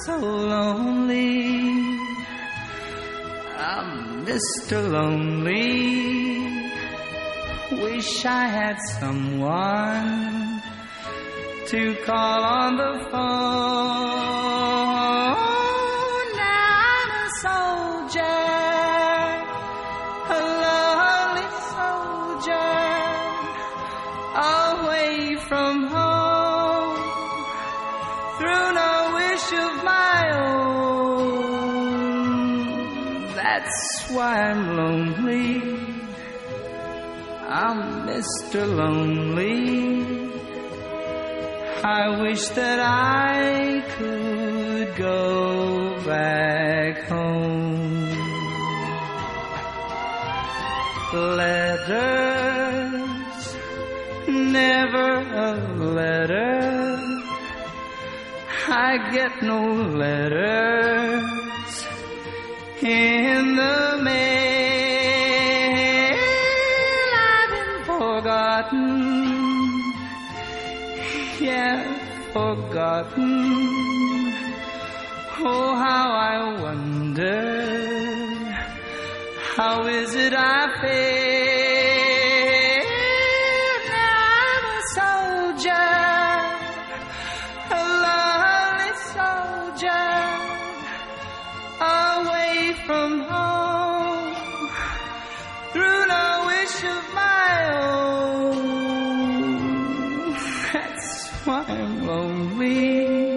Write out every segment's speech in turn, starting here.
so lonely. I'm Mr. Lonely. Wish I had someone to call on the phone. Now I'm a soldier, a lonely soldier, away from home, through no wish of my own. That's why I'm lonely. I'm Mr. Lonely. I wish that I could go back home. Letters, never a letter. I get no letters in the mail. I've been forgotten, yeah, forgotten. Oh, how I wonder, how is it I feel? Now I'm a soldier, a lonely soldier, away from home, through no wish of my own. That's why I'm lonely.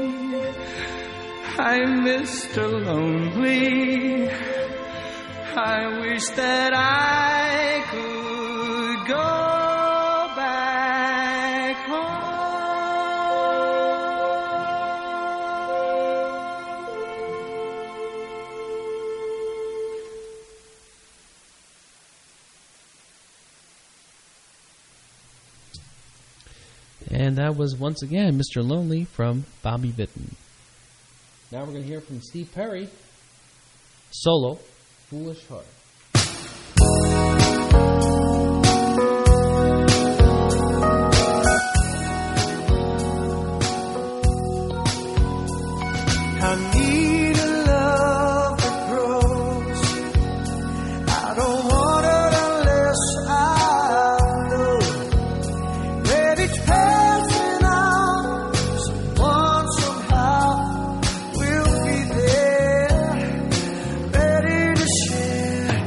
I'm Mr. Lonely. I wish that I could go back home. And that was once again Mr. Lonely from Bobby Vinton. Now we're going to hear from Steve Perry, solo, Foolish Heart. I need a love that grows. I don't want it unless I know that it's passing on. Someone somehow will be there, ready to share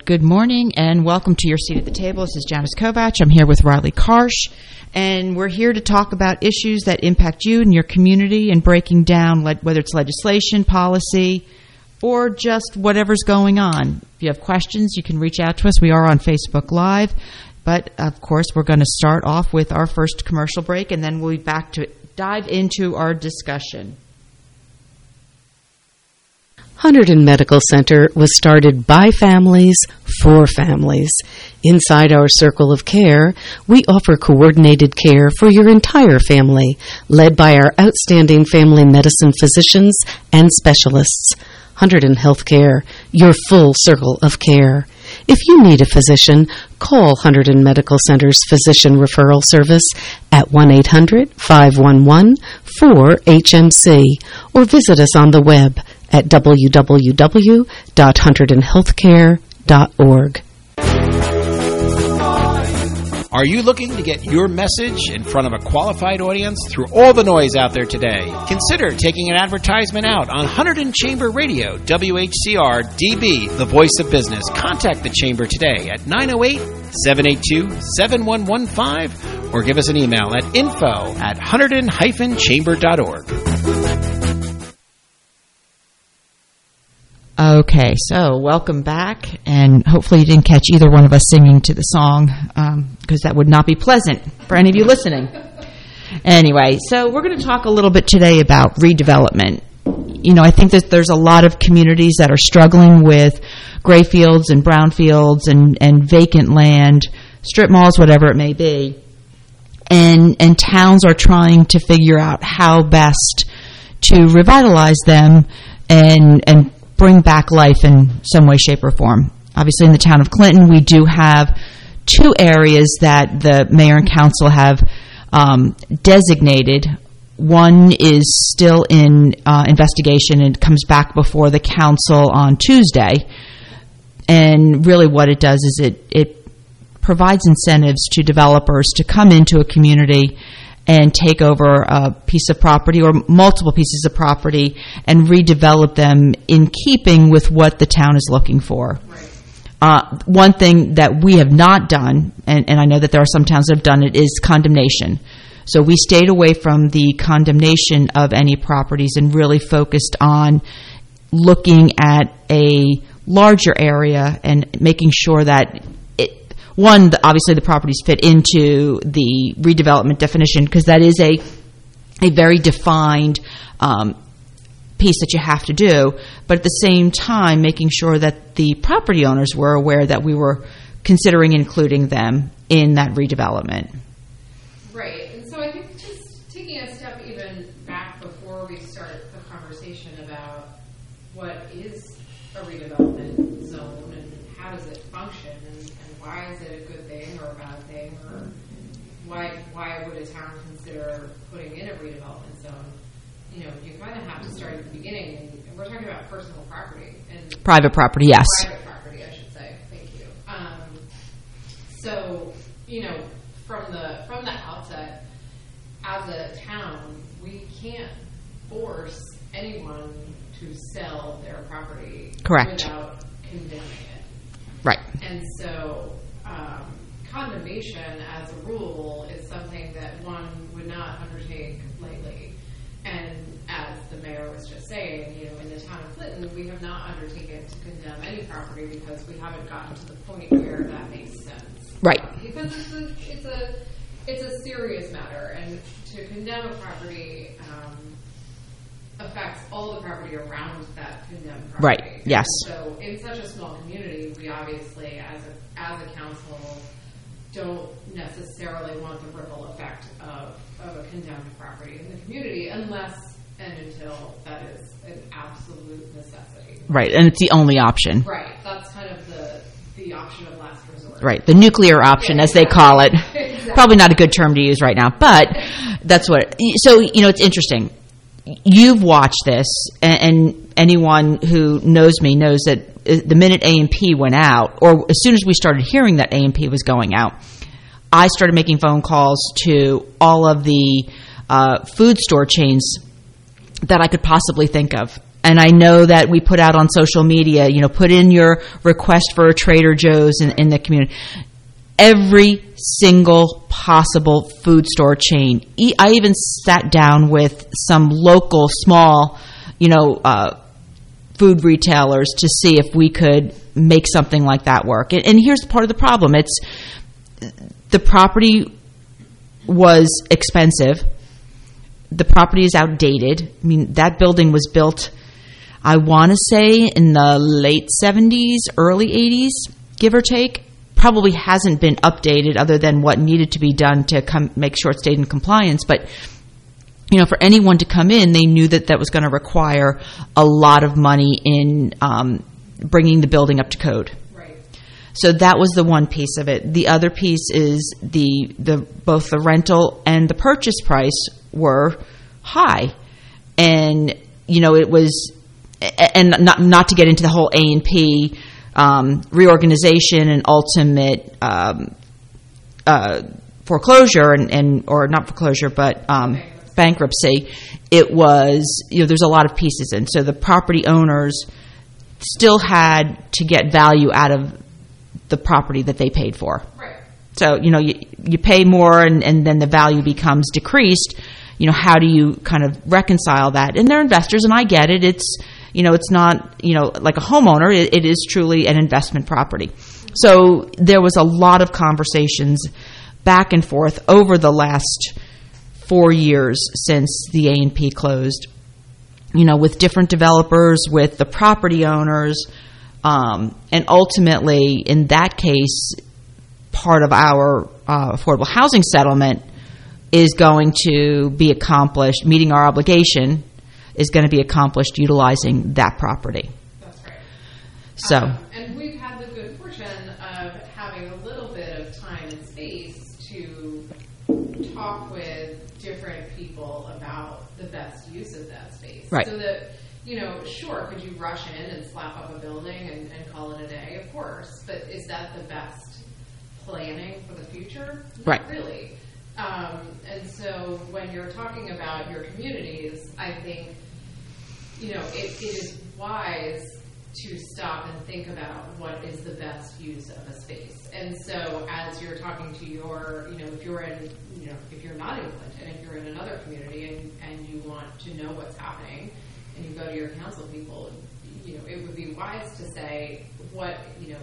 Good morning and welcome to your seat at the table. This is Janice Kovach. I'm here with Riley Karsh, and we're here to talk about issues that impact you and your community and breaking down whether it's legislation, policy, or just whatever's going on. If you have questions, you can reach out to us. We are on Facebook Live, but of course we're going to start off with our first commercial break, and then we'll be back to dive into our discussion. Hunterdon Medical Center was started by families for families. Inside our circle of care, we offer coordinated care for your entire family, led by our outstanding family medicine physicians and specialists. Hunterdon Healthcare, your full circle of care. If you need a physician, call Hunterdon Medical Center's Physician Referral Service at 1-800-511-4HMC or visit us on the web at www.hunterdonhealthcare.org. Are you looking to get your message in front of a qualified audience through all the noise out there today? Consider taking an advertisement out on Hunterdon Chamber Radio, WHCR-DB, the voice of business. Contact the Chamber today at 908-782-7115 or give us an email at info@hunterdon-chamber.org. Okay, so welcome back, and hopefully you didn't catch either one of us singing to the song, because that would not be pleasant for any of you listening. Anyway, so we're going to talk a little bit today about redevelopment. You know, I think that there's a lot of communities that are struggling with gray fields and brown fields and vacant land, strip malls, whatever it may be, and towns are trying to figure out how best to revitalize them and bring back life in some way, shape, or form. Obviously, in the town of Clinton, we do have two areas that the mayor and council have designated. One is still in investigation and comes back before the council on Tuesday. And really what it does is it provides incentives to developers to come into a community and take over a piece of property or multiple pieces of property and redevelop them in keeping with what the town is looking for. Right. One thing that we have not done, and I know that there are some towns that have done it, is condemnation. So we stayed away from the condemnation of any properties and really focused on looking at a larger area and making sure that obviously the properties fit into the redevelopment definition, because that is a very defined piece that you have to do, but at the same time making sure that the property owners were aware that we were considering including them in that redevelopment. Right, and so I think just taking a step even back before we start the conversation about what is a redevelopment zone and how does it function and why is it a good thing or a bad thing, or why would a town consider putting in a redevelopment zone? You know, you kind of have to start at the beginning, and we're talking about personal property and private property, yes. Private property, I should say. Thank you. So, you know, from the outset, as a town, we can't force anyone to sell their property Correct. Without condemning it. Right. And so condemnation as a rule is something that one would not undertake lightly. And as the mayor was just saying, you know, in the town of Clinton, we have not undertaken to condemn any property because we haven't gotten to the point where that makes sense. Right. Because it's a serious matter, and to condemn a property affects all the property around that condemned property. Right. Yes. So in such a small community, we obviously, as a council, don't necessarily want the ripple effect of a condemned property in the community unless and until that is an absolute necessity. Right, and it's the only option. Right, that's kind of the option of last resort. Right, the nuclear option, as they call it. Exactly. Probably not a good term to use right now, but that's what. So, you know, it's interesting. You've watched this, and anyone who knows me knows that the minute A&P went out, or as soon as we started hearing that A&P was going out, I started making phone calls to all of the food store chains that I could possibly think of. And I know that we put out on social media, put in your request for a Trader Joe's in the community. Every single possible food store chain. I even sat down with some local small, food retailers to see if we could make something like that work. And here's part of the problem. It's the property was expensive. The property is outdated. I mean, that building was built, I want to say, in the late 70s, early 80s, give or take. Probably hasn't been updated other than what needed to be done to make sure it stayed in compliance. But, for anyone to come in, they knew that was going to require a lot of money in bringing the building up to code. Right. So that was the one piece of it. The other piece is both the rental and the purchase price were high. And, it was, and not to get into the whole A&P reorganization and ultimate foreclosure or not foreclosure, but bankruptcy. It was, there's a lot of pieces in. So the property owners still had to get value out of the property that they paid for. Right. So, you pay more and then the value becomes decreased. How do you kind of reconcile that? And they're investors, and I get it. It's, it's not, like a homeowner. It is truly an investment property. So there was a lot of conversations back and forth over the last 4 years since the A&P closed, with different developers, with the property owners, and ultimately, in that case, part of our affordable housing settlement is going to be accomplished, meeting our obligation is going to be accomplished utilizing that property. That's right. So, and we've had the good fortune of having a little bit of time and space to talk with different people about the best use of that space. Right. So that, sure, could you rush in and slap up a building and call it a day? Of course. But is that the best planning for the future? Not right. really. And so when you're talking about your communities, I think, it is wise to stop and think about what is the best use of a space. And so as you're talking to your, if you're in, if you're not in Clinton, if you're in another community and you want to know what's happening and you go to your council people, it would be wise to say what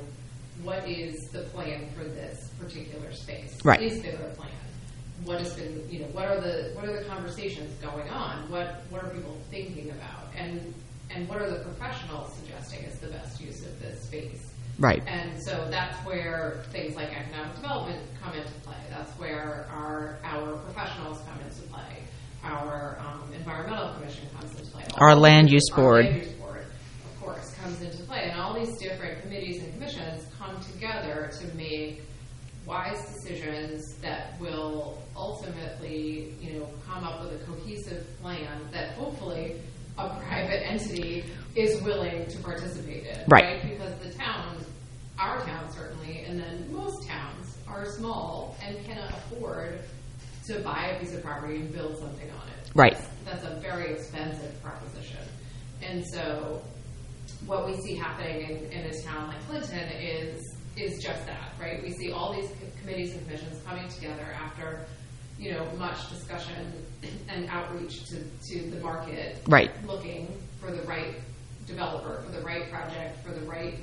is the plan for this particular space? Right. Is there a plan? What has been, what are the conversations going on? What are people thinking about? And what are the professionals suggesting is the best use of this space? Right. And so that's where things like economic development come into play. That's where our professionals come into play. Our environmental commission comes into play. Our land use board. Our land use board, of course, comes into play. And all these different committees and commissions come together to make wise decisions that will ultimately, come up with a cohesive plan that hopefully a private entity is willing to participate in. Right. Because the towns, our town certainly, and then most towns are small and cannot afford to buy a piece of property and build something on it. Right. That's a very expensive proposition. And so what we see happening in a town like Clinton is just that, right? We see all these committees and commissions coming together after, much discussion and outreach to the market, right, looking for the right developer, for the right project, for the right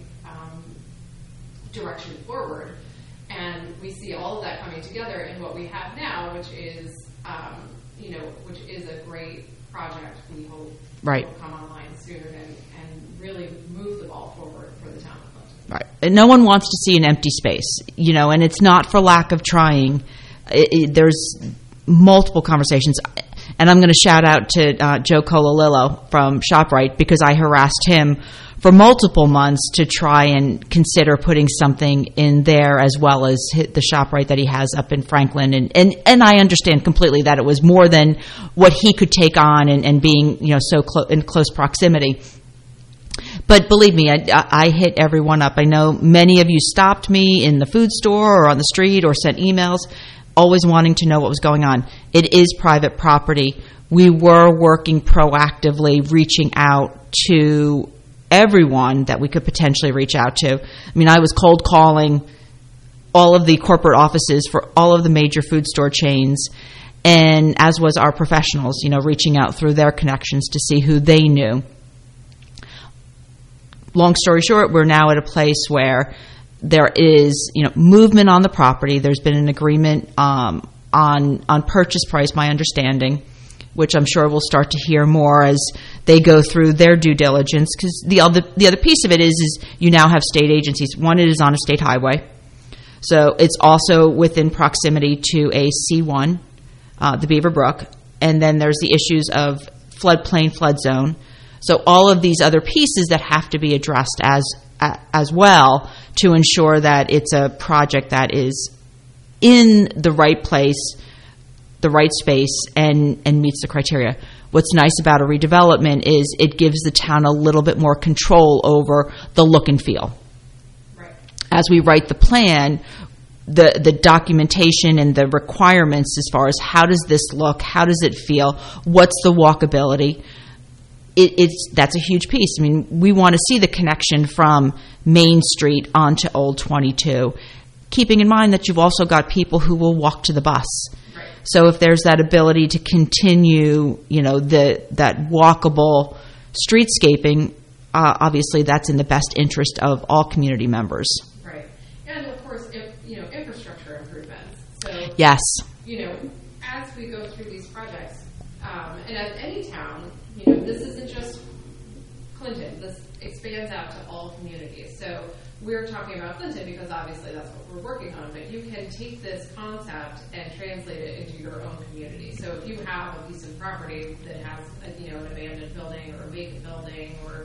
direction forward. And we see all of that coming together in what we have now, which is, which is a great project we hope right. will come online soon and really move the ball forward for the town of Clinton. Right. And no one wants to see an empty space, and it's not for lack of trying. There's multiple conversations. And I'm going to shout out to Joe Colalillo from ShopRite because I harassed him for multiple months to try and consider putting something in there as well as the ShopRite that he has up in Franklin. And I understand completely that it was more than what he could take on and being so in close proximity. But believe me, I hit everyone up. I know many of you stopped me in the food store or on the street or sent emails, always wanting to know what was going on. It is private property. We were working proactively, reaching out to everyone that we could potentially reach out to. I mean, I was cold calling all of the corporate offices for all of the major food store chains, and as was our professionals, reaching out through their connections to see who they knew. Long story short, we're now at a place where there is, movement on the property. There's been an agreement on purchase price, my understanding, which I'm sure we'll start to hear more as they go through their due diligence. Because the other piece of it is you now have state agencies. One, it is on a state highway, so it's also within proximity to a C1, the Beaver Brook, and then there's the issues of floodplain, flood zone. So all of these other pieces that have to be addressed as well to ensure that it's a project that is in the right place, the right space, and meets the criteria. What's nice about a redevelopment is it gives the town a little bit more control over the look and feel. Right. As we write the plan, the documentation and the requirements as far as how does this look, how does it feel, what's the walkability, that's a huge piece. I mean, we want to see the connection from Main Street onto Old 22, keeping in mind that you've also got people who will walk to the bus. Right. So if there's that ability to continue, that walkable streetscaping, obviously that's in the best interest of all community members. Right. And of course, infrastructure improvements. So, yes. As we go through these projects, and as any town, this isn't just Clinton. This expands out to all communities. So we're talking about Clinton because obviously that's what we're working on, but you can take this concept and translate it into your own community. So if you have a piece of property that has an abandoned building or a vacant building or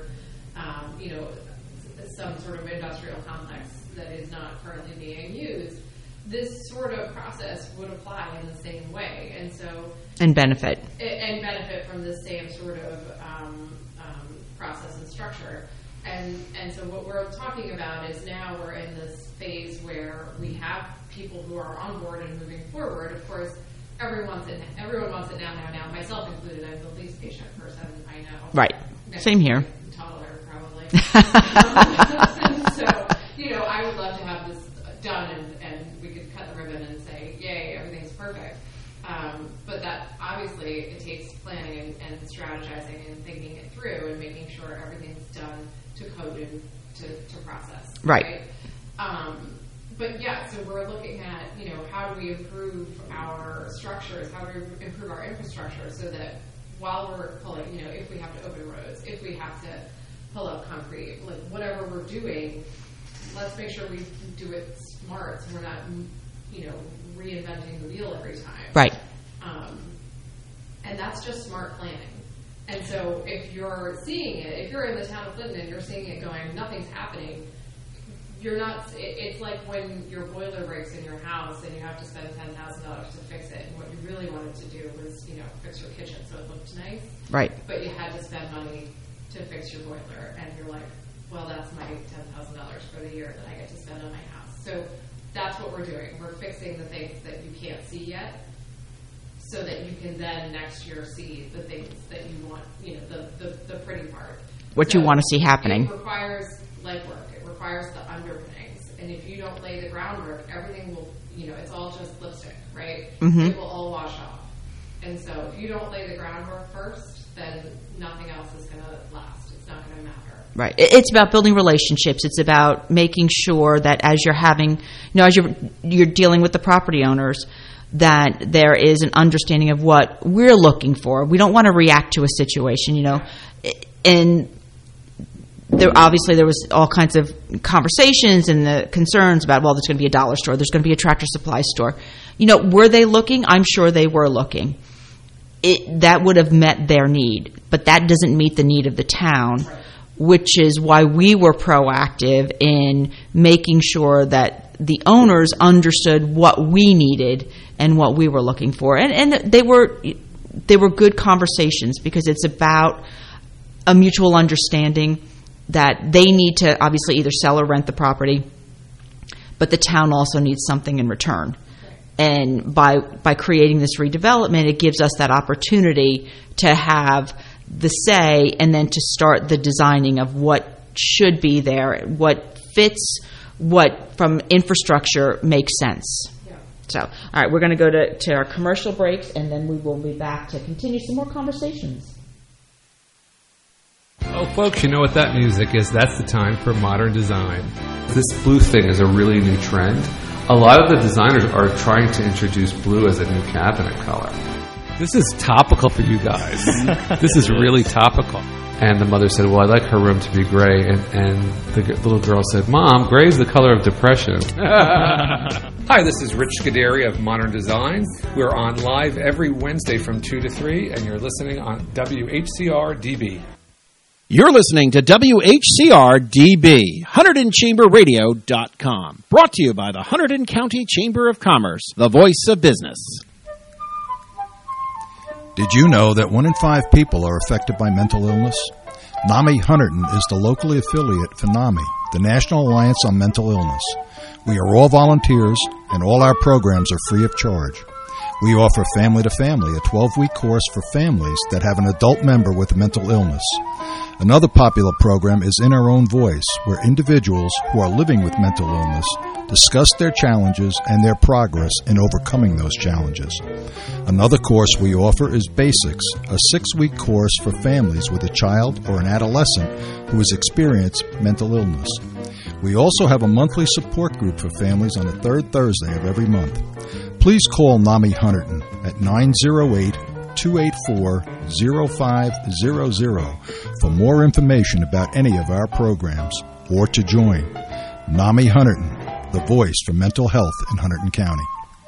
some sort of industrial complex that is not currently being used, this sort of process would apply in the same way, and benefit from the same sort of process and structure. And so what we're talking about is now we're in this phase where we have people who are on board and moving forward. Of course, everyone wants it now, myself included. I'm the least patient person I know. Right. Same here. Toddler, probably. So, I would love to have this done and we could cut the ribbon and say, yay, everything's perfect. But that obviously it takes planning and strategizing and thinking it through and making sure everything's done to code and to process. Right. But yeah, so we're looking at, how do we improve our structures, how do we improve our infrastructure so that while we're pulling, if we have to open roads, if we have to pull up concrete, like whatever we're doing, let's make sure we do it smart so we're not, reinventing the wheel every time. Right. And that's just smart planning. And so if you're seeing it, if you're in the town of Clinton and you're seeing it going, nothing's happening, you're not, it's like when your boiler breaks in your house and you have to spend $10,000 to fix it, and what you really wanted to do was, fix your kitchen so it looked nice. Right. But you had to spend money to fix your boiler, and you're like, well, that's my $10,000 for the year that I get to spend on my house. So that's what we're doing. We're fixing the things that you can't see yet, so that you can then next year see the things that you want, the pretty part. What you want to see happening. It requires legwork. It requires the underpinnings. And if you don't lay the groundwork, everything will, it's all just lipstick, right? Mm-hmm. It will all wash off. And so if you don't lay the groundwork first, then nothing else is going to last. It's not going to matter. Right. It's about building relationships. It's about making sure that as you're having, as you're dealing with the property owners, that there is an understanding of what we're looking for. We don't want to react to a situation, and there was all kinds of conversations and the concerns about, well, there's going to be a dollar store, there's going to be a Tractor Supply store. Were they looking? I'm sure they were looking. That would have met their need, but that doesn't meet the need of the town, which is why we were proactive in making sure that the owners understood what we needed and what we were looking for. And they were good conversations because it's about a mutual understanding that they need to obviously either sell or rent the property, but the town also needs something in return. And by creating this redevelopment, it gives us that opportunity to have the say, and then to start the designing of what should be there, what fits, what from infrastructure makes sense. Yeah. So, all right, we're going to go to our commercial breaks, and then we will be back to continue some more conversations. Oh, folks, you know what that music is. That's the time for modern design. This blue thing is a really new trend. A lot of the designers are trying to introduce blue as a new cabinet color. This is topical for you guys. This is really topical. And the mother said, well, I like her room to be gray. And the little girl said, Mom, gray is the color of depression. Hi, this is Rich Scuderi of Modern Design. We're on live every Wednesday from 2 to 3, and you're listening on WHCR DB. You're listening to WHCR DB, HunterdonChamberRadio.com. Brought to you by the Hunterdon County Chamber of Commerce, the voice of business. Did you know that 1 in 5 people are affected by mental illness? NAMI Hunterdon is the locally affiliate for NAMI, the National Alliance on Mental Illness. We are all volunteers, and all our programs are free of charge. We offer Family to Family, a 12-week course for families that have an adult member with a mental illness. Another popular program is In Our Own Voice, where individuals who are living with mental illness discuss their challenges and their progress in overcoming those challenges. Another course we offer is Basics, a 6-week course for families with a child or an adolescent who has experienced mental illness. We also have a monthly support group for families on the third Thursday of every month. Please call NAMI Hunterdon at 908-284-0500 for more information about any of our programs or to join. NAMI Hunterdon, the voice for mental health in Hunterdon County.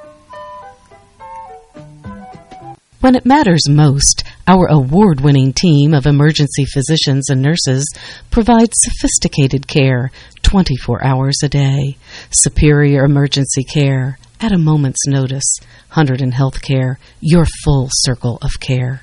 When it matters most, our award-winning team of emergency physicians and nurses provides sophisticated care 24 hours a day. Superior emergency care at a moment's notice. Hunterdon Healthcare, your full circle of care.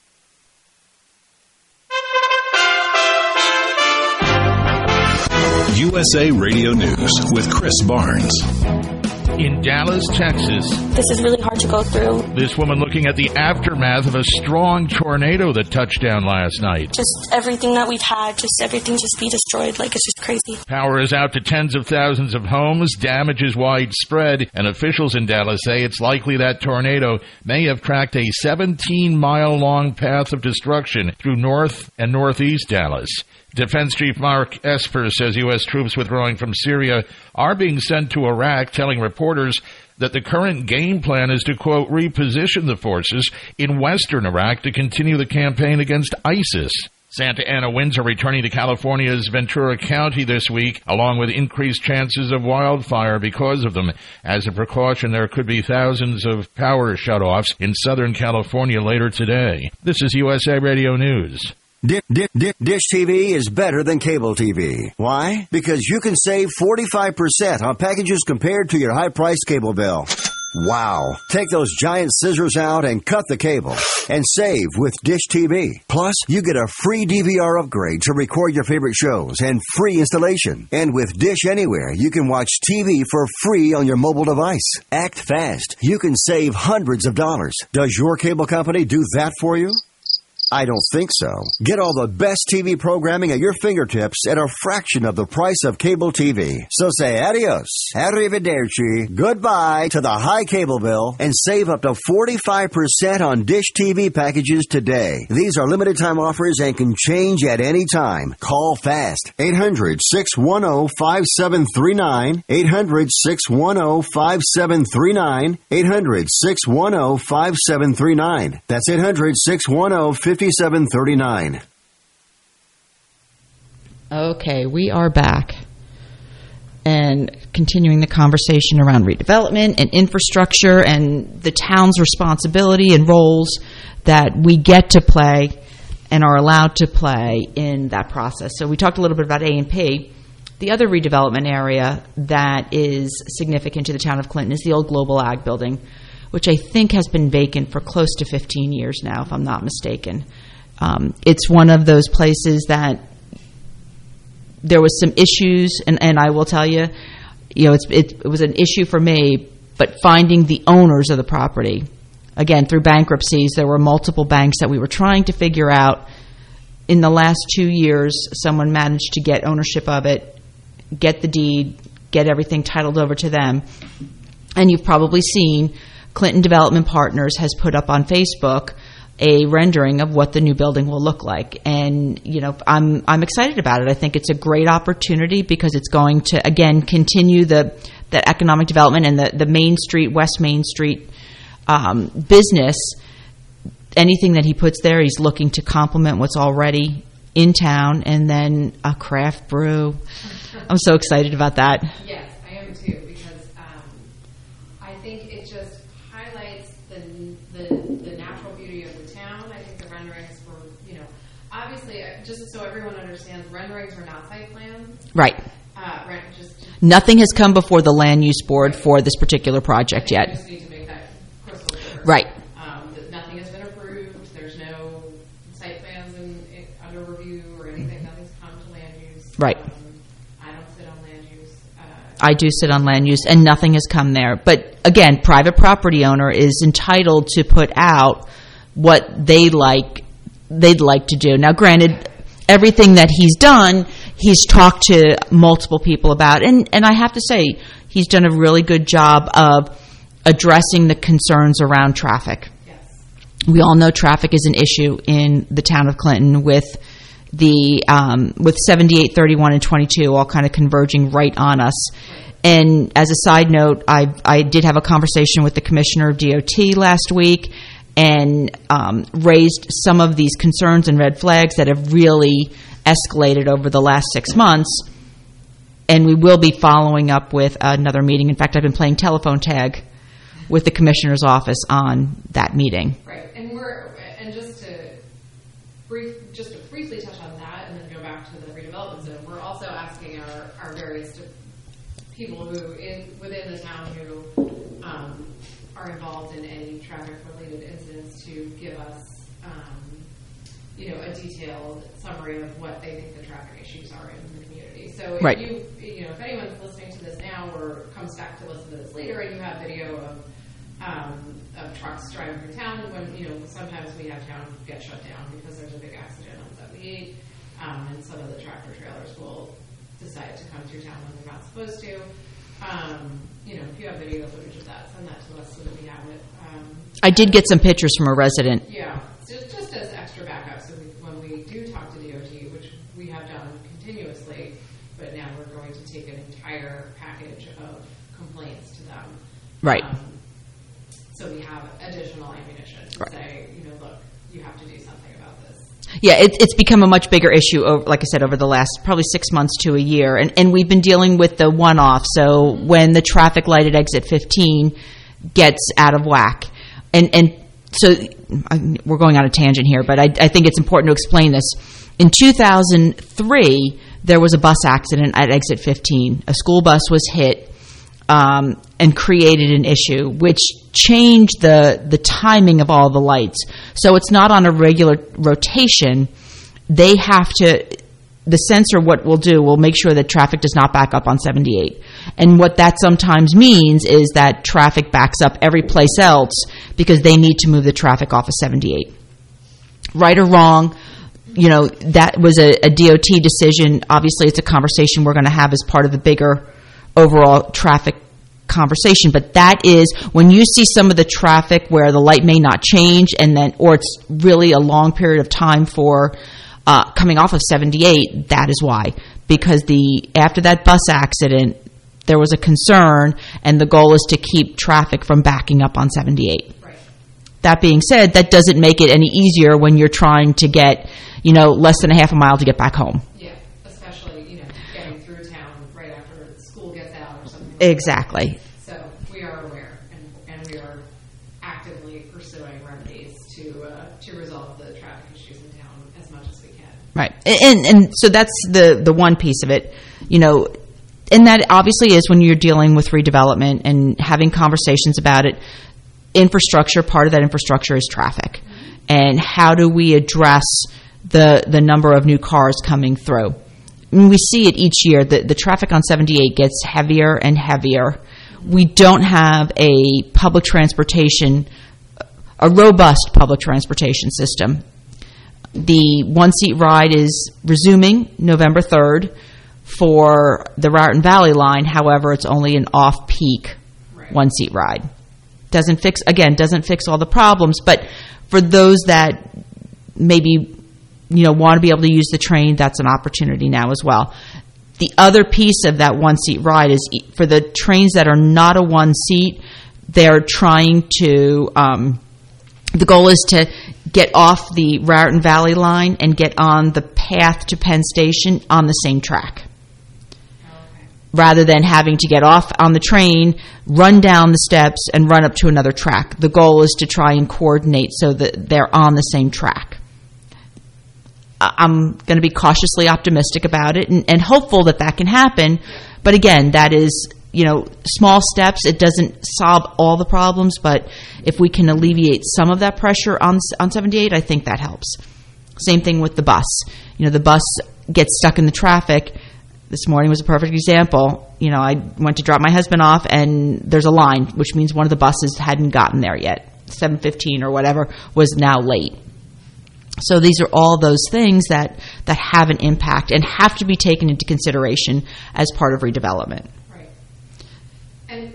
USA Radio News with Chris Barnes. In Dallas, Texas. This is really hard to go through. This woman looking at the aftermath of a strong tornado that touched down last night. Just everything that we've had, just everything just be destroyed. Like, it's just crazy. Power is out to tens of thousands of homes. Damage is widespread. And officials in Dallas say it's likely that tornado may have tracked a 17-mile-long path of destruction through north and northeast Dallas. Defense Chief Mark Esper says U.S. troops withdrawing from Syria are being sent to Iraq, telling reporters that the current game plan is to, quote, reposition the forces in western Iraq to continue the campaign against ISIS. Santa Ana winds are returning to California's Ventura County this week, along with increased chances of wildfire because of them. As a precaution, there could be thousands of power shutoffs in Southern California later today. This is USA Radio News. Dish TV is better than cable TV. Why? Because you can save 45% on packages compared to your high-priced cable bill. Wow. Take those giant scissors out and cut the cable and save with Dish TV. Plus, you get a free DVR upgrade to record your favorite shows and free installation. And with Dish Anywhere, you can watch TV for free on your mobile device. Act fast. You can save hundreds of dollars. Does your cable company do that for you? I don't think so. Get all the best TV programming at your fingertips at a fraction of the price of cable TV. So say adios, arrivederci, goodbye to the high cable bill and save up to 45% on Dish TV packages today. These are limited time offers and can change at any time. Call fast. 800-610-5739. 800-610-5739. 800-610-5739. That's 800-610-5739. 5739. Okay, we are back and continuing the conversation around redevelopment and infrastructure and the town's responsibility and roles that we get to play and are allowed to play in that process. So we talked a little bit about A&P. The other redevelopment area that is significant to the town of Clinton is the old Global Ag building, which I think has been vacant for close to 15 years now, if I'm not mistaken. It's one of those places that there was some issues, and I will tell you, it was an issue for me, but finding the owners of the property again, through bankruptcies, there were multiple banks that we were trying to figure out. In the last 2 years, someone managed to get ownership of it, get the deed, get everything titled over to them. And you've probably seen Clinton Development Partners has put up on Facebook a rendering of what the new building will look like. And, you know, I'm excited about it. I think it's a great opportunity because it's going to, again, continue the economic development and the Main Street, West Main Street business. Anything that he puts there, he's looking to complement what's already in town, and then a craft brew. I'm so excited about that. Yes, I am too, because I think it just highlights the natural beauty of the town. I think the renderings were, you know, obviously, just so everyone understands, renderings are not site plans. Right. Right. Nothing has come before the land use board for this particular project yet. I just need to make that crystal clear. Right. That nothing has been approved. There's no site plans under review or anything. Nothing's come to land use. Right. I don't sit on land use. I do sit on land use, and nothing has come there. But again, private property owner is entitled to put out what they'd like to do. Now, granted, everything that he's done, he's talked to multiple people about, and I have to say, he's done a really good job of addressing the concerns around traffic. Yes. We all know traffic is an issue in the town of Clinton with the with 78, 31, and 22 all kind of converging right on us. And as a side note, I did have a conversation with the commissioner of DOT last week and raised some of these concerns and red flags that have really escalated over the last 6 months. And we will be following up with another meeting. In fact, I've been playing telephone tag with the commissioner's office on that meeting. Right, and just to briefly touch on that, and then go back to the redevelopment zone. We're also asking our various people who within the town who are involved in any traffic-related incidents to give us, a detailed summary of what they think the traffic issues are in the community. So if right. if anyone's listening to this now or comes back to listen to this later, and you have video of trucks driving through town, when sometimes we have town get shut down because there's a big accident on 78, and some of the tractor trailers will decide to come through town when they're not supposed to. If you have video footage of that, send that to us so that we have it. I did get some pictures from a resident. Yeah, just as extra backup, so when we do talk to DOT, which we have done continuously, but now we're going to take an entire package of complaints to them. Right. So we have additional ammunition to say, look, you have to do something about this. Yeah, it's become a much bigger issue, like I said, over the last probably 6 months to a year. And we've been dealing with the one-off. So when the traffic light at exit 15 gets out of whack. And so we're going on a tangent here, but I think it's important to explain this. In 2003, there was a bus accident at exit 15. A school bus was hit and created an issue, which changed the timing of all the lights. So it's not on a regular rotation. They have to, the sensor, what we'll do, will make sure that traffic does not back up on 78. And what that sometimes means is that traffic backs up every place else because they need to move the traffic off of 78. Right or wrong, that was a DOT decision. Obviously, it's a conversation we're going to have as part of the bigger overall traffic conversation, but that is when you see some of the traffic where the light may not change, or it's really a long period of time for coming off of 78. That is why, because after that bus accident, there was a concern, and the goal is to keep traffic from backing up on 78. Right. That being said, that doesn't make it any easier when you're trying to get less than a half a mile to get back home. Yeah, especially getting through town right after school gets out or something. Exactly. So we are aware, and we are actively pursuing remedies to resolve the traffic issues in town as much as we can. Right, and so that's the one piece of it, and that obviously is when you're dealing with redevelopment and having conversations about it. Infrastructure, part of that infrastructure is traffic, and how do we address the number of new cars coming through? We see it each year. The traffic on 78 gets heavier and heavier. We don't have a public transportation a robust public transportation system. The one-seat ride is resuming November 3rd for the Raritan Valley line. However, it's only an off-peak one-seat ride. Doesn't fix all the problems, but for those that maybe want to be able to use the train, that's an opportunity now as well. The other piece of that one-seat ride is for the trains that are not a one-seat, they're trying to, the goal is to get off the Raritan Valley line and get on the path to Penn Station on the same track. Rather than having to get off on the train, run down the steps, and run up to another track. The goal is to try and coordinate so that they're on the same track. I'm going to be cautiously optimistic about it and hopeful that can happen. But again, that is, small steps. It doesn't solve all the problems, but if we can alleviate some of that pressure on 78, I think that helps. Same thing with the bus. The bus gets stuck in the traffic. This morning was a perfect example. I went to drop my husband off, and there's a line, which means one of the buses hadn't gotten there yet. 7:15 or whatever was now late. So these are all those things that have an impact and have to be taken into consideration as part of redevelopment. Right. And,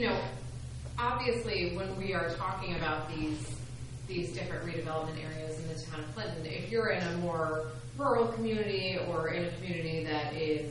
obviously when we are talking about these different redevelopment areas in the town of Clinton, if you're in a more rural community or in a community that is,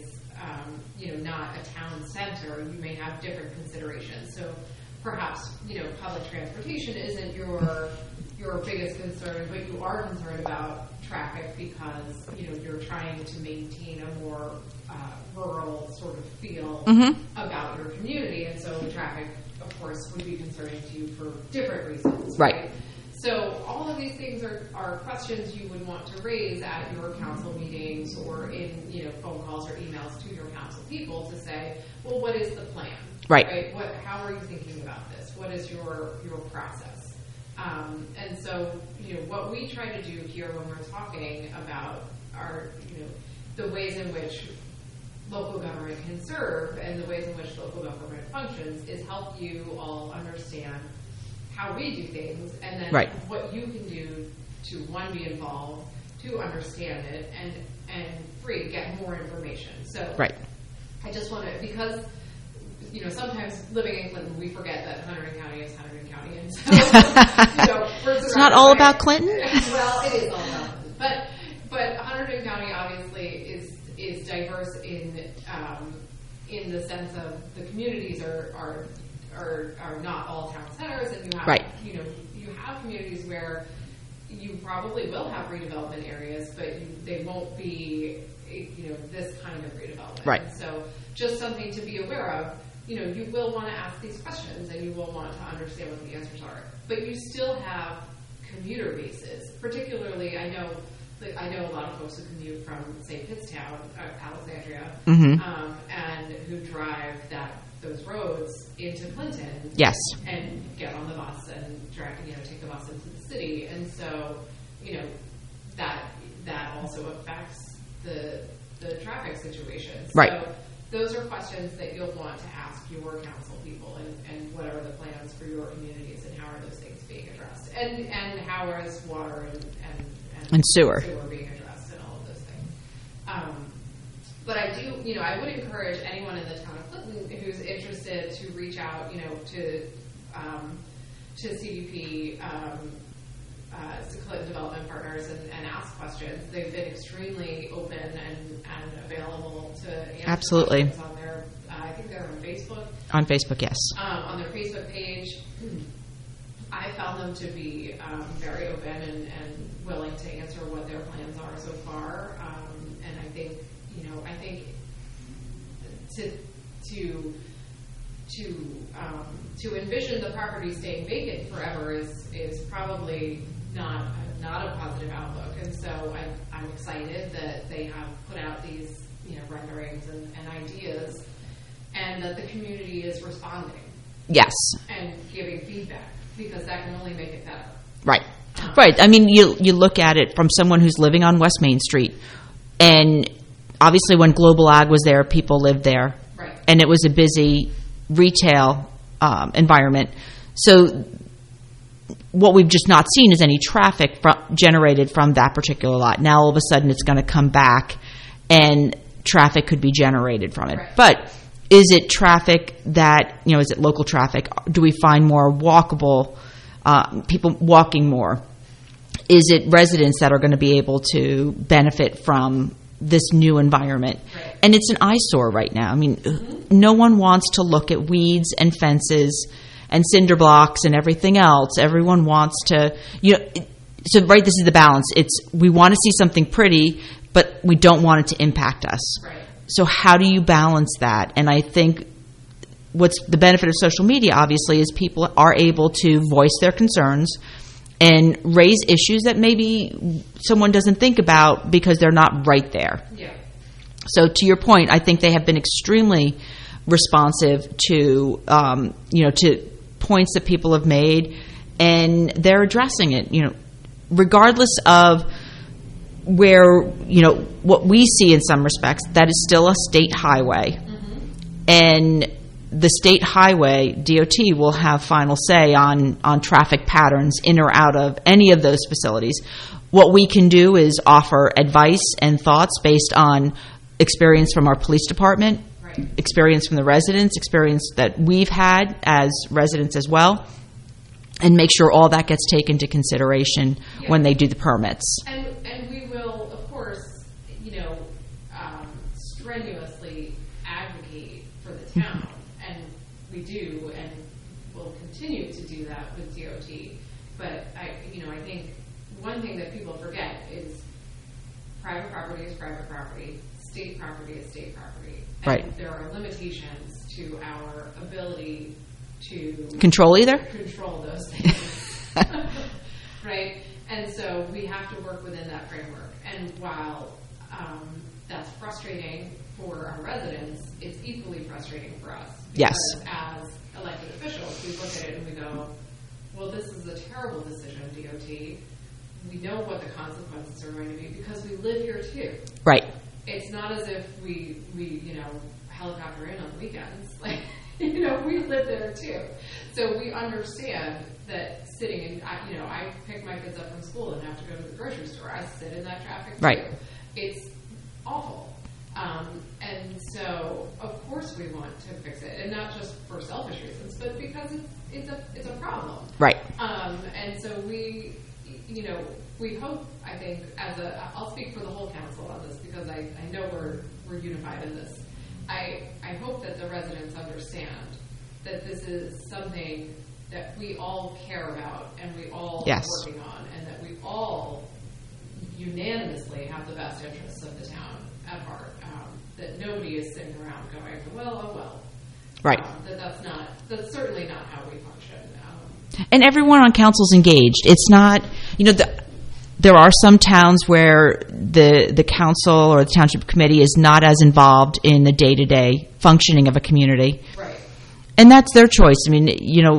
not a town center, you may have different considerations. So perhaps, public transportation isn't your biggest concern, but you are concerned about traffic because, you're trying to maintain a more rural sort of feel about your community. And so traffic, of course, would be concerning to you for different reasons. Right. So all of these things are questions you would want to raise at your council meetings or in phone calls or emails to your council people to say, well, what is the plan? Right. How are you thinking about this? What is your process? And so what we try to do here when we're talking about our the ways in which local government can serve and the ways in which local government functions is help you all understand how we do things, and then what you can do to, one, be involved, two, understand it, and three, get more information. So I just want to, because sometimes living in Clinton, we forget that Hunterdon County is Hunterdon County, and so it's not all about Clinton. Well, it is all about Clinton, but Hunterdon County obviously is diverse in the sense of the communities are not all town centers, and you have you have communities where you probably will have redevelopment areas, but they won't be this kind of redevelopment. Right. So just something to be aware of. You will want to ask these questions, and you will want to understand what the answers are. But you still have commuter bases. Particularly, I know a lot of folks who commute from, say, Pittstown, Alexandria, and who drive those roads into Clinton. Yes. And get on the bus and drive, take the bus into the city. And so, that also affects the traffic situation. Right. So those are questions that you'll want to ask your council people, and what are the plans for your communities, and how are those things being addressed, and how is water and sewer being addressed, and all of those things. But I do, I would encourage anyone in the town of Clinton who's interested to reach out, to CDP, to Clinton Development Partners, and ask questions. They've been extremely open and available to answer Absolutely. questions on their, I think they're on Facebook. On Facebook, yes. On their Facebook page. I found them to be very open and willing to answer what their plans are so far. And I think, to envision the property staying vacant forever is probably not a positive outlook. And so I'm excited that they have put out these renderings and ideas, and that the community is responding. Yes. And giving feedback, because that can only make it better. Right. Right. I mean, you look at it from someone who's living on West Main Street, and obviously when Global Ag was there, people lived there. Right. And it was a busy retail environment. So what we've just not seen is any traffic generated from that particular lot. Now all of a sudden it's going to come back and traffic could be generated from it. Right. But is it traffic that, is it local traffic? Do we find more walkable, people walking more? Is it residents that are going to be able to benefit from this new environment? Right. And it's an eyesore right now. I mean, no one wants to look at weeds and fences and cinder blocks and everything else. Everyone wants to, so right, this is the balance. We want to see something pretty, but we don't want it to impact us. Right. So how do you balance that? And I think what's the benefit of social media, obviously, is people are able to voice their concerns and raise issues that maybe someone doesn't think about because they're not right there. Yeah. So to your point, I think they have been extremely responsive to, to points that people have made, and they're addressing it, regardless of where, what we see in some respects, that is still a state highway. Mm-hmm. And the state highway, DOT, will have final say on traffic patterns in or out of any of those facilities. What we can do is offer advice and thoughts based on experience from our police department, right, experience from the residents, experience that we've had as residents as well, and make sure all that gets taken into consideration when they do the permits. And we will, of course, strenuously advocate for the town, and we do, and will continue to do that with DOT. But I think one thing that people forget is private property is private property, state property is state property, and right, there are limitations to our ability to control those things. Right? And so we have to work within that framework. And while that's frustrating for our residents, it's equally frustrating for us. Yes. As elected officials, we look at it and we go, well, this is a terrible decision, DOT. We know what the consequences are going to be because we live here too. Right. It's not as if we helicopter in on the weekends. Like, we live there too. So we understand that sitting in, I pick my kids up from school and have to go to the grocery store. I sit in that traffic too. Right. It's awful. And so, of course, we want to fix it, and not just for selfish reasons, but because it's a problem. Right. And so we hope, I think, I'll speak for the whole council on this because I know we're unified in this. I hope that the residents understand that this is something that we all care about and we all yes, are working on, and that we all unanimously have the best interests of the town at heart. That nobody is sitting around going, well, oh well. Right. That's certainly not how we function. And everyone on council's engaged. It's not, there are some towns where the council or the township committee is not as involved in the day-to-day functioning of a community. Right. And that's their choice. I mean,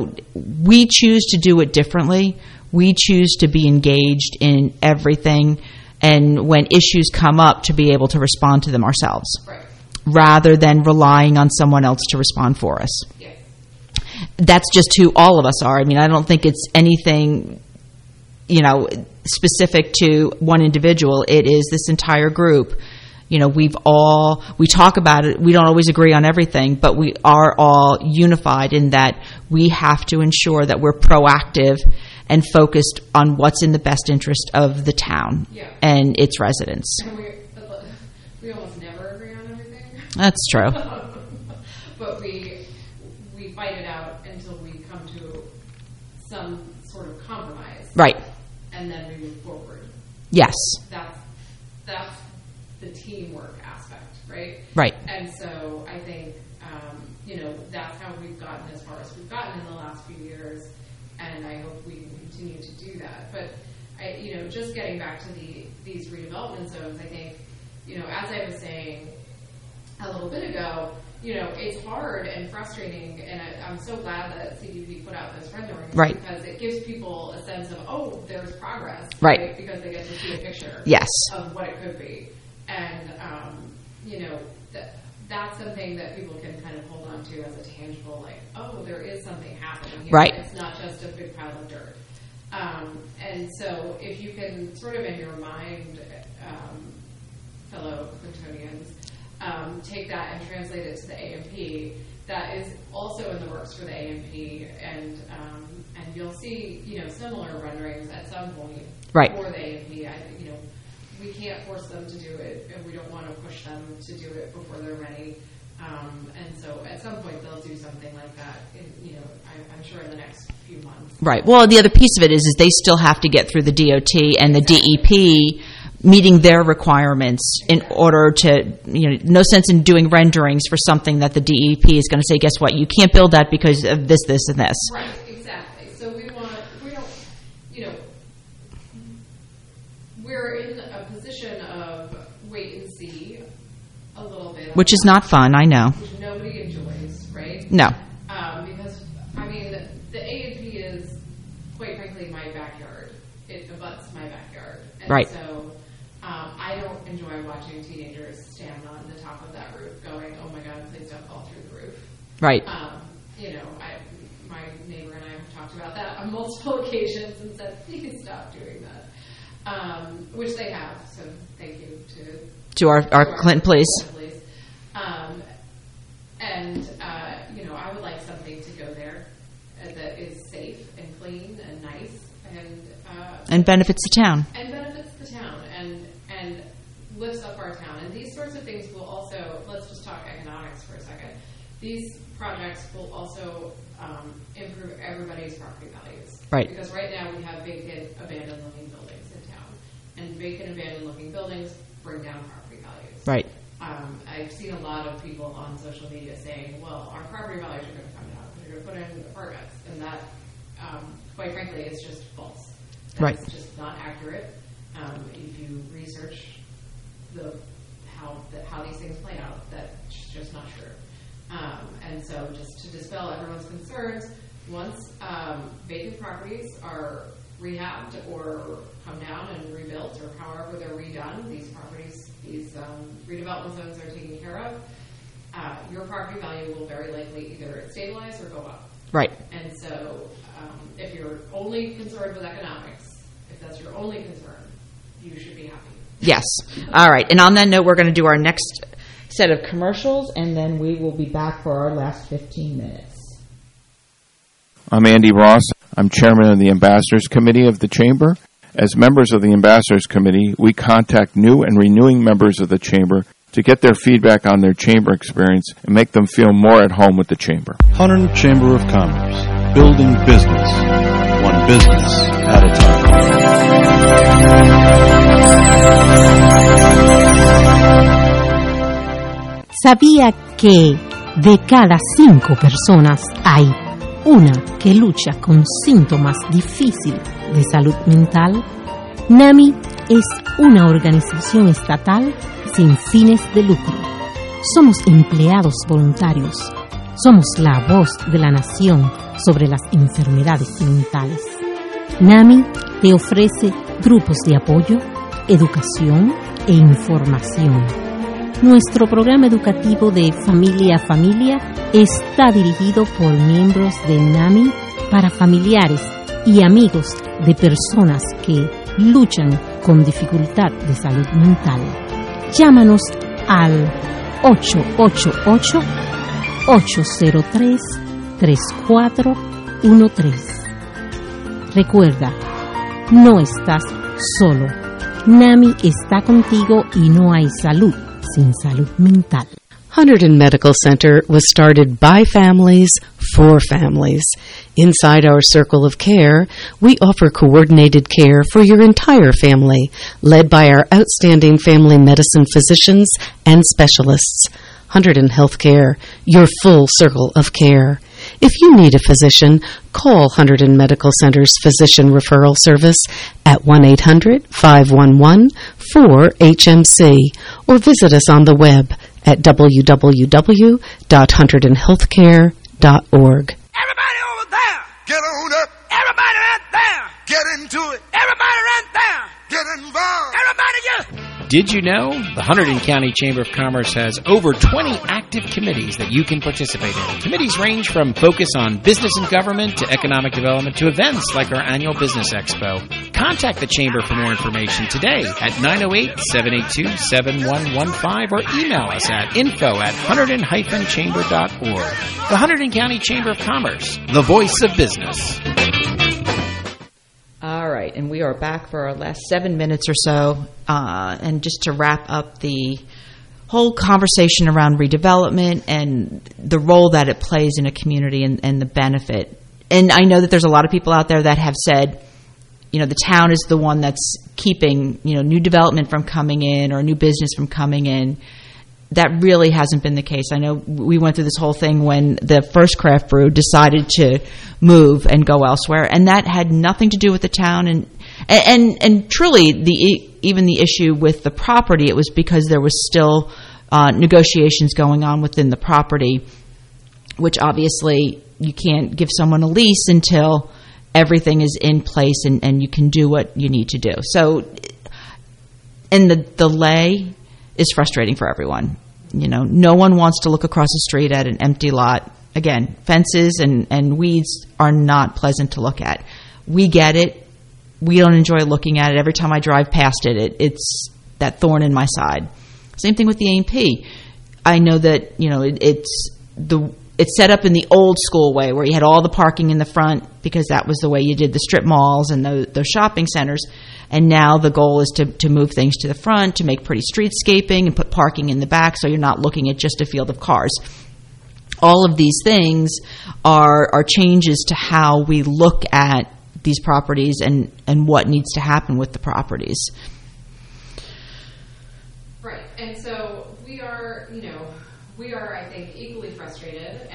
we choose to do it differently. We choose to be engaged in everything, and when issues come up, to be able to respond to them ourselves, right, rather than relying on someone else to respond for us. Yes. That's just who all of us are. I mean, I don't think it's anything, specific to one individual. It is this entire group. We talk about it. We don't always agree on everything, but we are all unified in that we have to ensure that we're proactive and focused on what's in the best interest of the town and its residents. And we almost never agree on everything. That's true. But we fight it out until we come to some sort of compromise. Right. And then we move forward. Yes. That's the teamwork aspect, right? Right. And so I think, that's how we've gotten as far as we've gotten in the last few years, and I hope we can continue to do that. But, just getting back to these redevelopment zones, I think, as I was saying a little bit ago, it's hard and frustrating, and I'm so glad that CDP put out those renderings, right, because it gives people a sense of, there's progress, right, because they get to see a picture yes, of what it could be. And, that's something that people can kind of hold on to as a tangible, there is something happening here. Right. It's not just a big pile of dirt. And so if you can sort of in your mind, fellow Clintonians, take that and translate it to the AMP, that is also in the works for the AMP, and you'll see, similar renderings at some point for the AMP. We can't force them to do it, and we don't want to push them to do it before they're ready. And so at some point they'll do something like that, I'm sure in the next few months. Right. Well, the other piece of it is they still have to get through the DOT and the DEP meeting their requirements in order to, no sense in doing renderings for something that the DEP is going to say, guess what, you can't build that because of this, this, and this. Right, exactly. So we're in a position of wait and see a little bit. Which is not fun, I know. Which nobody enjoys, right? No. Because, the AMP is, quite frankly, my backyard. It abuts my backyard. And right. So I don't enjoy watching teenagers stand on the top of that roof going, oh my God, please don't fall through the roof. Right. My neighbor and I have talked about that on multiple occasions and said, please stop doing that. Which they have, so thank you to our Clinton police. I would like something to go there that is safe and clean and nice and benefits the town. And benefits the town and lifts up our town. And these sorts of things will also, let's just talk economics for a second. These projects will also improve everybody's property values. Right. Because right now we have vacant, abandoned looking buildings in town. And vacant, abandoned looking buildings bring down property values. Right. I've seen a lot of people on social media saying, well, our property values are going to come down because you're going to put in apartments. And that, quite frankly, is just false. Right. It's just not accurate. If you research how these things play out, that's just not true. And so just to dispel everyone's concerns, once vacant properties are rehabbed or come down and rebuilt or however they're redone, these redevelopment zones are taken care of, your property value will very likely either stabilize or go up. Right. And so if you're only concerned with economics, if that's your only concern, you should be happy. Yes. All right. And on that note, we're going to do our next set of commercials, and then we will be back for our last 15 minutes. I'm Andy Ross. I'm chairman of the Ambassadors Committee of the Chamber. As members of the Ambassadors Committee, we contact new and renewing members of the Chamber to get their feedback on their Chamber experience and make them feel more at home with the Chamber. Hunterdon Chamber of Commerce, building business, one business at a time. ¿Sabía que de cada 5 personas hay una que lucha con síntomas difíciles de salud mental? NAMI es una organización estatal sin fines de lucro. Somos empleados voluntarios. Somos la voz de la nación sobre las enfermedades mentales. NAMI te ofrece grupos de apoyo, educación e información. Nuestro programa educativo de Familia a Familia está dirigido por miembros de NAMI para familiares y amigos de personas que luchan con dificultad de salud mental. Llámanos al 888-803-3413. Recuerda, no estás solo. NAMI está contigo y no hay salud sin salud mental. Hunterdon Medical Center was started by families for families. Inside our circle of care, we offer coordinated care for your entire family, led by our outstanding family medicine physicians and specialists. Hunterdon Healthcare, your full circle of care. If you need a physician, call Hunterdon Medical Center's Physician Referral Service at 1-800-511-4HMC or visit us on the web at www.hunterdonhealthcare.org. Everybody over there, get on up. Everybody right there, get into it. Everybody right there, get involved. Everybody just... Did you know? The Hunterdon County Chamber of Commerce has over 20 active committees that you can participate in. Committees range from focus on business and government to economic development to events like our annual Business Expo. Contact the Chamber for more information today at 908-782-7115 or email us at info@hunterdon-chamber.org. The Hunterdon County Chamber of Commerce, the voice of business. All right, and we are back for our last 7 minutes or so. And just to wrap up the whole conversation around redevelopment and the role that it plays in a community and the benefit. And I know that there's a lot of people out there that have said, the town is the one that's keeping, new development from coming in or new business from coming in. That really hasn't been the case. I know we went through this whole thing when the first craft brew decided to move and go elsewhere, and that had nothing to do with the town. And truly, even the issue with the property, it was because there was still negotiations going on within the property, which obviously you can't give someone a lease until everything is in place and you can do what you need to do. So, and the delay is frustrating for everyone. No one wants to look across the street at an empty lot. Again, fences and weeds are not pleasant to look at. We get it. We don't enjoy looking at it. Every time I drive past it, it's that thorn in my side. Same thing with the A&P. I know that, it's set up in the old school way where you had all the parking in the front because that was the way you did the strip malls and those shopping centers. And now the goal is to move things to the front, to make pretty streetscaping and put parking in the back so you're not looking at just a field of cars. All of these things are changes to how we look at these properties and what needs to happen with the properties. Right. And so we are, I think, equally frustrated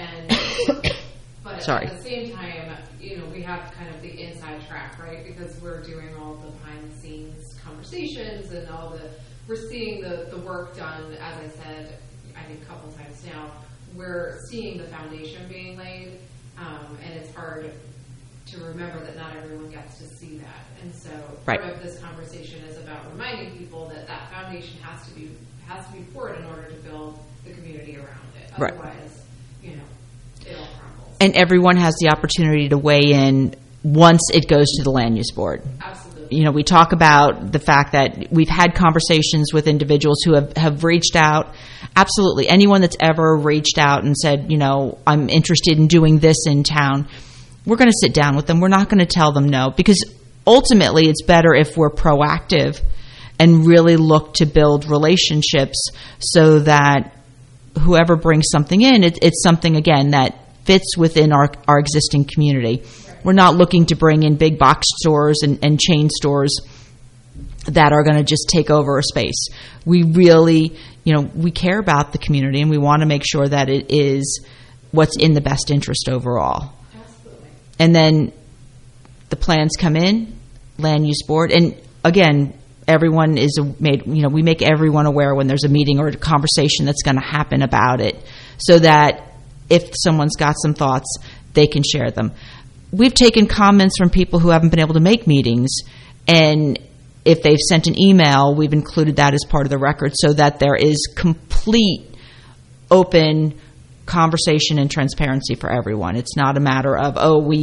but Sorry. At the same time, we have kind of the inside track, right? Because we're doing all the behind the scenes conversations and we're seeing the work done, as I said, I think a couple times now, we're seeing the foundation being laid, and it's hard to remember that not everyone gets to see that. And so part of this conversation is about reminding people that foundation has to be poured in order to build the community around it. Otherwise, it all crumbles. And everyone has the opportunity to weigh in once it goes to the land use board. Absolutely. We talk about the fact that we've had conversations with individuals who have reached out. Absolutely. Anyone that's ever reached out and said, I'm interested in doing this in town, we're going to sit down with them. We're not going to tell them no, because ultimately it's better if we're proactive and really look to build relationships so that whoever brings something in, it's something, again, that fits within our existing community. We're not looking to bring in big box stores and chain stores that are going to just take over a space. We really, we care about the community and we want to make sure that it is what's in the best interest overall. Absolutely. And then the plans come in, land use board, and again, everyone is made, we make everyone aware when there's a meeting or a conversation that's going to happen about it so that if someone's got some thoughts, they can share them. We've taken comments from people who haven't been able to make meetings, and if they've sent an email, we've included that as part of the record so that there is complete open conversation and transparency for everyone. It's not a matter of,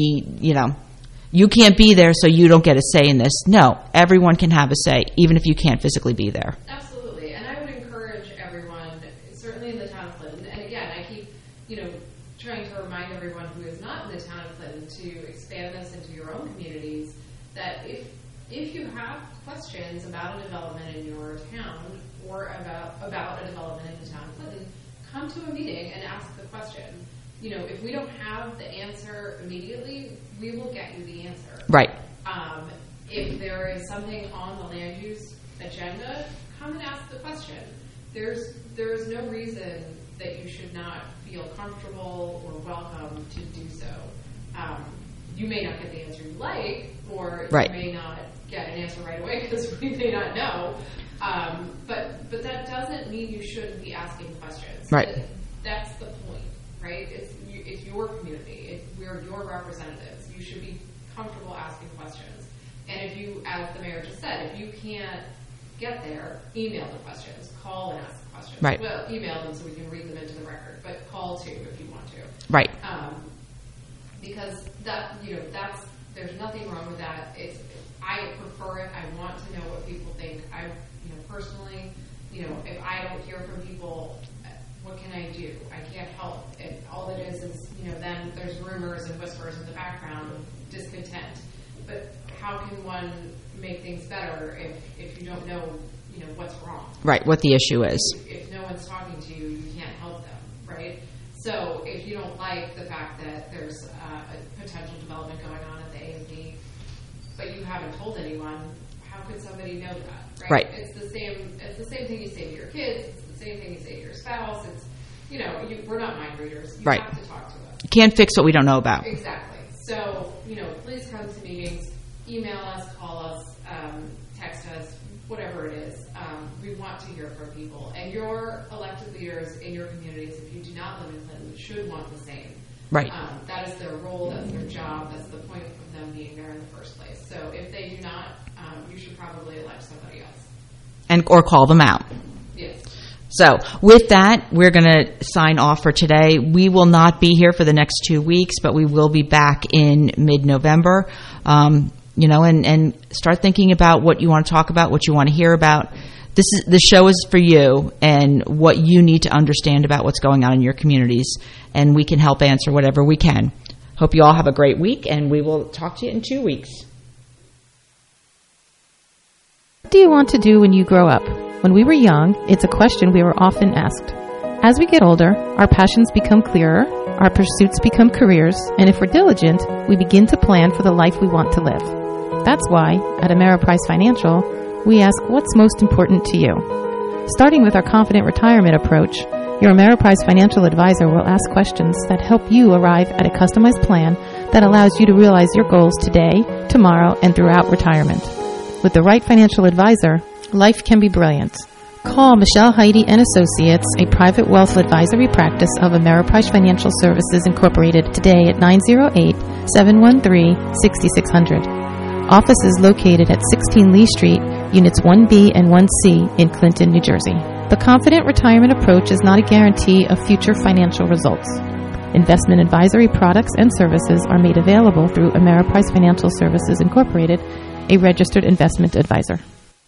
you can't be there so you don't get a say in this. No, everyone can have a say, even if you can't physically be there. Absolutely. And I would encourage everyone, certainly in the town of Clinton, and again, I keep, trying to remind everyone who is not in the town of Clinton to expand this into your own communities, that if you have questions about a development in your town or about a development in the town of Clinton, come to a meeting and ask the question. If we don't have the answer immediately, we will get you the answer. Right. If there is something on the land use agenda, come and ask the question. There's no reason that you should not feel comfortable or welcome to do so. You may not get the answer you like, or right. You may not get an answer right away because we may not know. But that doesn't mean you shouldn't be asking questions. Right. That's the point, right? It's your community. We're your representatives. You should be comfortable asking questions. And if you, as the mayor just said, if you can't get there, email the questions, call and ask the questions. Right. Well, email them so we can read them into the record, but call too if you want to. Right. Because there's nothing wrong with that. I prefer it. I want to know what people think. Personally, if I don't hear from people, what can I do? I can't help. All it is, then there's rumors and whispers in the background of discontent. But how can one make things better if you don't know, what's wrong? Right, what the issue is. If no one's talking to you, you can't help them, right? So if you don't like the fact that there's a potential development going on at the AMD, but you haven't told anyone, how could somebody know that, right? It's the same thing you say to your kids. It's the same thing you say to your spouse. It's, we're not mind readers. You have to talk to us. You can't fix what we don't know about. Exactly. So, please come to meetings, email us, call us, text us, whatever it is. We want to hear from people. And your elected leaders in your communities, if you do not live in Clinton, should want the same. Right. That is their role. That's their job. That's the point of them being there in the first place. So if they do not, you should probably elect somebody else. Or call them out. Yes. So with that, we're going to sign off for today. We will not be here for the next 2 weeks, but we will be back in mid-November. And start thinking about what you want to talk about, what you want to hear about. The show is for you and what you need to understand about what's going on in your communities, and we can help answer whatever we can. Hope you all have a great week, and we will talk to you in 2 weeks. What do you want to do when you grow up? When we were young, it's a question we were often asked. As we get older, our passions become clearer, our pursuits become careers, and if we're diligent, we begin to plan for the life we want to live. That's why, at Ameriprise Financial, we ask what's most important to you. Starting with our Confident Retirement approach, your Ameriprise Financial Advisor will ask questions that help you arrive at a customized plan that allows you to realize your goals today, tomorrow, and throughout retirement. With the right financial advisor, life can be brilliant. Call Michelle Heidi & Associates, a private wealth advisory practice of Ameriprise Financial Services Incorporated, today at 908-713-6600. Office is located at 16 Lee Street, Units 1B and 1C in Clinton, New Jersey. The Confident Retirement approach is not a guarantee of future financial results. Investment advisory products and services are made available through Ameriprise Financial Services Incorporated, a registered investment advisor.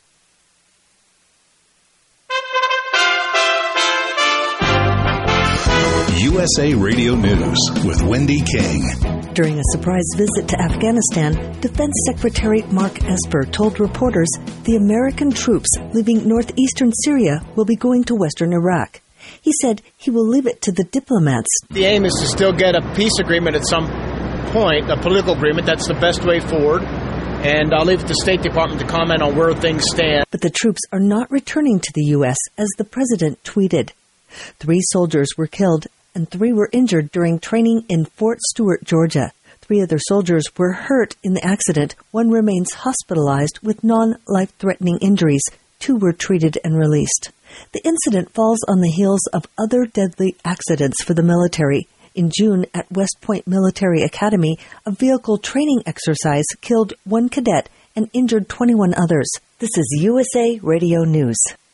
USA Radio News with Wendy King. During a surprise visit to Afghanistan, Defense Secretary Mark Esper told reporters the American troops leaving northeastern Syria will be going to western Iraq. He said he will leave it to the diplomats. The aim is to still get a peace agreement at some point, a political agreement. That's the best way forward. And I'll leave it to the State Department to comment on where things stand. But the troops are not returning to the U.S., as the president tweeted. 3 soldiers were killed and 3 were injured during training in Fort Stewart, Georgia. 3 other soldiers were hurt in the accident. 1 remains hospitalized with non-life-threatening injuries. 2 were treated and released. The incident falls on the heels of other deadly accidents for the military. In June, at West Point Military Academy, a vehicle training exercise killed 1 cadet and injured 21 others. This is USA Radio News.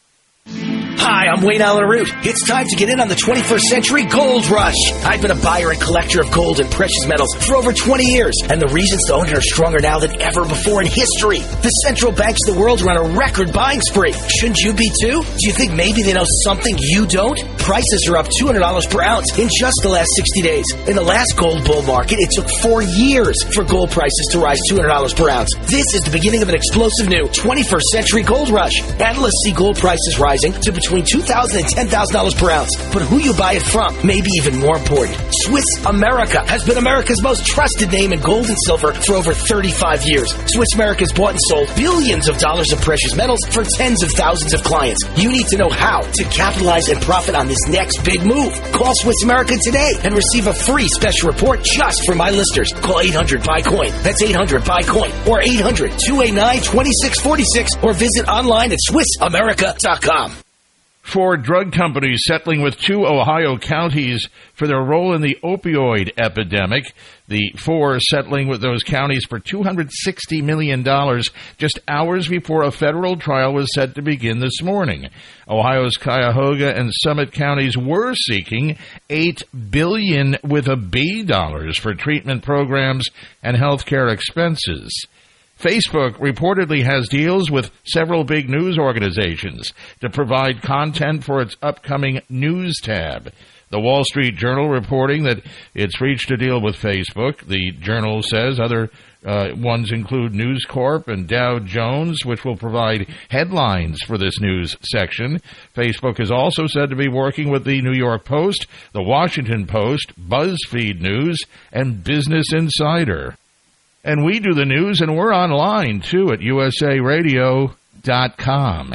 Hi, I'm Wayne Allen Root. It's time to get in on the 21st century gold rush. I've been a buyer and collector of gold and precious metals for over 20 years, and the reasons to own it are stronger now than ever before in history. The central banks of the world are on a record buying spree. Shouldn't you be too? Do you think maybe they know something you don't? Prices are up $200 per ounce in just the last 60 days. In the last gold bull market, it took 4 years for gold prices to rise $200 per ounce. This is the beginning of an explosive new 21st century gold rush. Analysts see gold prices rising to between $2,000 and $10,000 per ounce. But who you buy it from may be even more important. Swiss America has been America's most trusted name in gold and silver for over 35 years. Swiss America has bought and sold billions of dollars of precious metals for tens of thousands of clients. You need to know how to capitalize and profit on this next big move. Call Swiss America today and receive a free special report just for my listeners. Call 800-BUY-COIN. That's 800-BUY-COIN or 800-289-2646 or visit online at SwissAmerica.com. 4 drug companies settling with 2 Ohio counties for their role in the opioid epidemic. The 4 settling with those counties for $260 million just hours before a federal trial was set to begin this morning. Ohio's Cuyahoga and Summit counties were seeking $8 billion with a B dollars for treatment programs and health care expenses. Facebook reportedly has deals with several big news organizations to provide content for its upcoming news tab. The Wall Street Journal reporting that it's reached a deal with Facebook. The Journal says other ones include News Corp and Dow Jones, which will provide headlines for this news section. Facebook is also said to be working with the New York Post, the Washington Post, BuzzFeed News, and Business Insider. And we do the news, and we're online, too, at usaradio.com.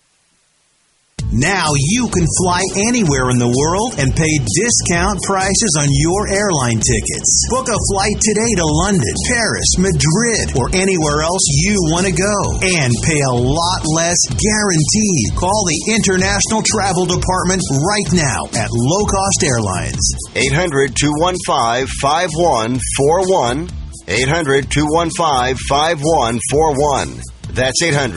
Now you can fly anywhere in the world and pay discount prices on your airline tickets. Book a flight today to London, Paris, Madrid, or anywhere else you want to go. And pay a lot less guaranteed. Call the International Travel Department right now at Low Cost Airlines. 800-215-5141. 800-215-5141. That's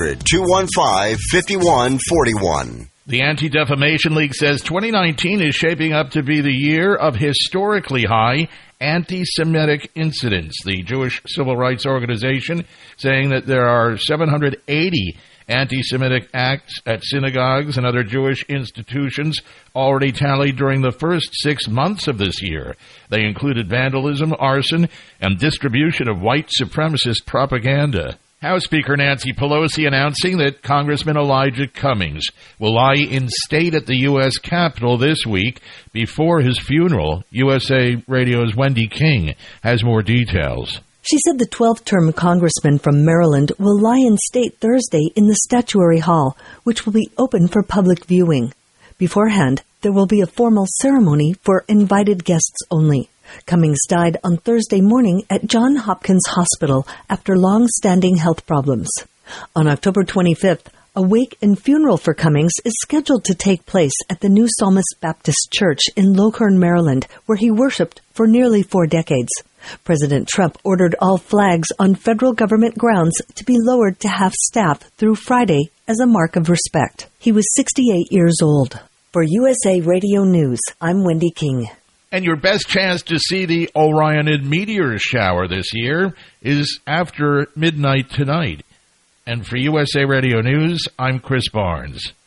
800-215-5141. The Anti-Defamation League says 2019 is shaping up to be the year of historically high anti-Semitic incidents. The Jewish Civil Rights Organization saying that there are 780 anti-Semitic acts at synagogues and other Jewish institutions already tallied during the first 6 months of this year. They included vandalism, arson, and distribution of white supremacist propaganda. House Speaker Nancy Pelosi announcing that Congressman Elijah Cummings will lie in state at the U.S. Capitol this week before his funeral. USA Radio's Wendy King has more details. She said the 12th-term congressman from Maryland will lie in state Thursday in the Statuary Hall, which will be open for public viewing. Beforehand, there will be a formal ceremony for invited guests only. Cummings died on Thursday morning at Johns Hopkins Hospital after long-standing health problems. On October 25th, a wake and funeral for Cummings is scheduled to take place at the New Psalmist Baptist Church in Lockhorn, Maryland, where he worshipped for nearly 4 decades. President Trump ordered all flags on federal government grounds to be lowered to half-staff through Friday as a mark of respect. He was 68 years old. For USA Radio News, I'm Wendy King. And your best chance to see the Orionid meteor shower this year is after midnight tonight. And for USA Radio News, I'm Chris Barnes.